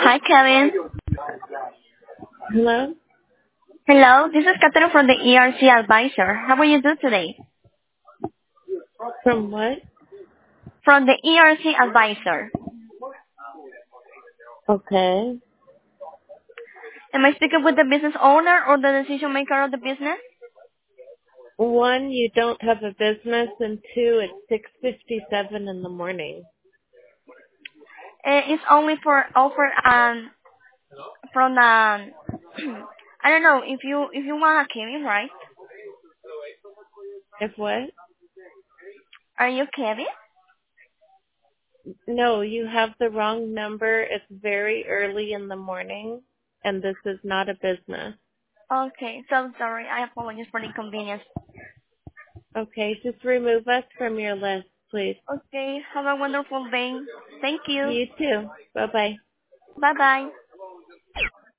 Hi, Kevin. Hello? Hello, this is Catherine from the ERC Advisor. How are you doing today? From what? From the ERC Advisor. Okay. Am I speaking with the business owner or the decision maker of the business? One, you don't have a business, and two, it's 6:57 in the morning. It's only for offer from I don't know if you want a Kevin, right? If what? Are you Kevin? No, you have the wrong number. It's very early in the morning, and this is not a business. Okay, so sorry. I apologize for the inconvenience. Okay, just remove us from your list, please. Okay, have a wonderful day. Thank you. You too. Bye-bye. Bye bye.